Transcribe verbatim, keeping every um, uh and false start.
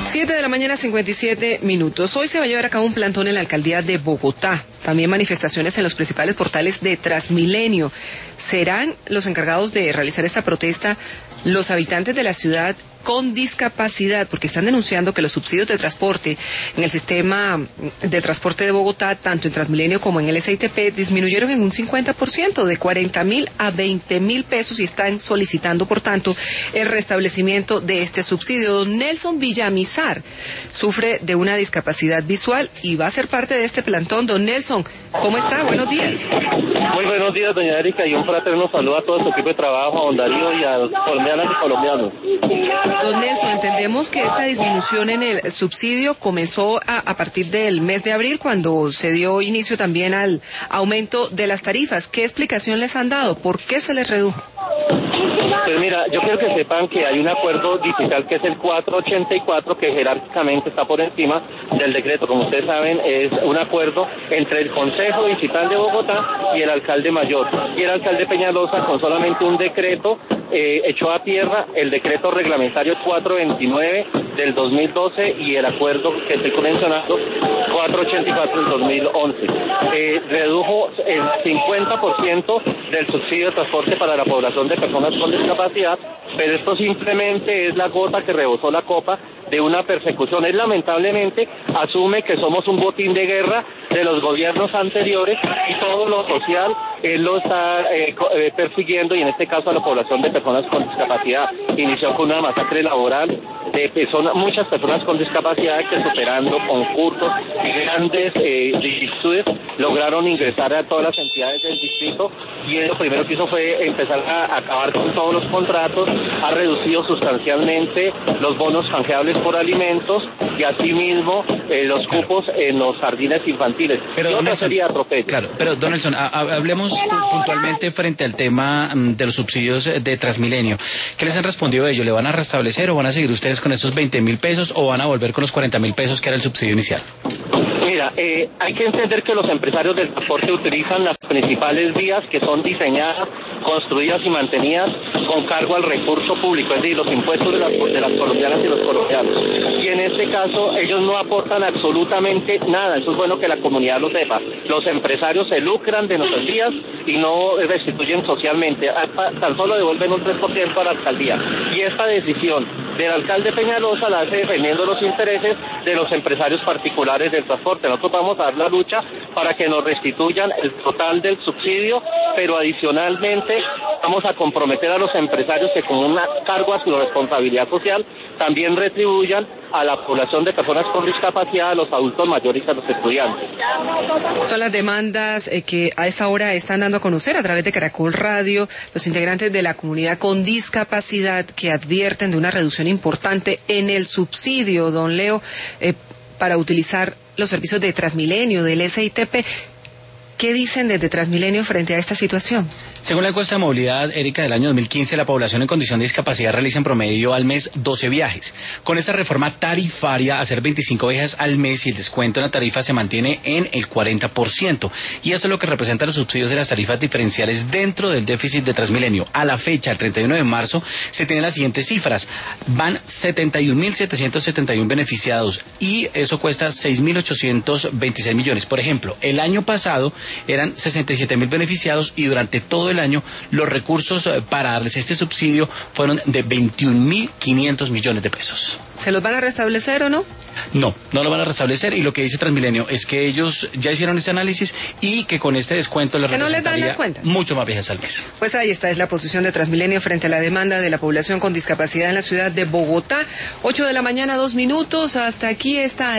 Siete de la mañana, cincuenta y siete minutos. Hoy se va a llevar a cabo un plantón en la alcaldía de Bogotá. También manifestaciones en los principales portales de Transmilenio. ¿Serán los encargados de realizar esta protesta los habitantes de la ciudad con discapacidad? Porque están denunciando que los subsidios de transporte en el sistema de transporte de Bogotá, tanto en Transmilenio como en el S I T P, disminuyeron en un cincuenta por ciento, de cuarenta mil a veinte mil pesos, y están solicitando, por tanto, el restablecimiento de este subsidio. Don Nelson Villamizar sufre de una discapacidad visual y va a ser parte de este plantón. Don Nelson, ¿cómo está? Buenos días. Muy buenos días, doña Erika, y un fraterno saludo a todo su equipo de trabajo, a don Darío y a los colombianas y colombianos. Don Nelson, entendemos que esta disminución en el subsidio comenzó a, a partir del mes de abril, cuando se dio inicio también al aumento de las tarifas. ¿Qué explicación les han dado? ¿Por qué se les redujo? Pues mira, yo quiero que sepan que hay un acuerdo digital que es el cuatrocientos ochenta y cuatro, que jerárquicamente está por encima del decreto. Como ustedes saben, es un acuerdo entre el Consejo Digital de Bogotá y el alcalde mayor. Y el alcalde Peñalosa, con solamente un decreto, eh, echó a tierra el decreto reglamentario cuatrocientos veintinueve del dos mil doce y el acuerdo que estoy mencionando, cuatrocientos ochenta y cuatro del dos mil once. Eh, redujo el cincuenta por ciento del subsidio de transporte para la población de personas con discapacidad, pero esto simplemente es la gota que rebosó la copa de una persecución. Él lamentablemente asume que somos un botín de guerra de los gobiernos anteriores y todo lo social él lo está eh, eh, persiguiendo, y en este caso a la población de personas con discapacidad. Inició con una masacre laboral de personas, muchas personas con discapacidad que, superando concursos y grandes eh, vicisitudes, lograron ingresar a todas las entidades del distrito, y él lo primero que hizo fue empezar a acabar con todos los contratos, ha reducido sustancialmente los bonos canjeables por alimentos y asimismo eh, los claro. cupos en los jardines infantiles. Pero, don Nelson, sería atropello. Claro, pero don Nelson, ha, hablemos puntualmente frente al tema de los subsidios de Transmilenio. ¿Qué les han respondido ellos? ¿Le van a restablecer o van a seguir ustedes con esos veinte mil pesos o van a volver con los cuarenta mil pesos que era el subsidio inicial? Mira, eh, hay que entender que los empresarios del transporte utilizan las principales vías que son diseñadas, construidas y mantenidas con cargo al recurso público, es decir, los impuestos de las, de las colombianas y los colombianos. Y en este caso ellos no aportan absolutamente nada, eso es bueno que la comunidad lo sepa. Los empresarios se lucran de nuestras vías y no restituyen socialmente, tan solo devuelven un tres por ciento a la alcaldía. Y esta decisión del alcalde Peñalosa la hace defendiendo los intereses de los empresarios particulares del transporte. Nosotros vamos a dar la lucha para que nos restituyan el total del subsidio, pero adicionalmente vamos a comprometer a los empresarios que, con un cargo a su responsabilidad social, también retribuyan a la población de personas con discapacidad, a los adultos mayores y a los estudiantes. Son las demandas eh, que a esa hora están dando a conocer a través de Caracol Radio los integrantes de la comunidad con discapacidad, que advierten de una reducción importante en el subsidio, don Leo, eh, para utilizar los servicios de Transmilenio, del S I T P. ¿Qué dicen desde Transmilenio frente a esta situación? Según la encuesta de movilidad, Erika, del año dos mil quince, la población en condición de discapacidad realiza en promedio al mes doce viajes. Con esta reforma tarifaria, hacer veinticinco viajes al mes y el descuento en la tarifa se mantiene en el cuarenta por ciento. Y esto es lo que representa los subsidios de las tarifas diferenciales dentro del déficit de Transmilenio. A la fecha, el treinta y uno de marzo, se tienen las siguientes cifras. Van setenta y un mil setecientos setenta y uno beneficiados y eso cuesta seis mil ochocientos veintiséis millones. Por ejemplo, el año pasado eran sesenta y siete mil beneficiados y durante todo el año los recursos para darles este subsidio fueron de veintiún mil quinientos millones de pesos. ¿Se los van a restablecer o no? No, no lo van a restablecer, y lo que dice Transmilenio es que ellos ya hicieron ese análisis y que con este descuento les ¿Que no les dan representaría las cuentas? Mucho más viajes al mes. Pues ahí está, es la posición de Transmilenio frente a la demanda de la población con discapacidad en la ciudad de Bogotá. Ocho de la mañana, dos minutos, hasta aquí está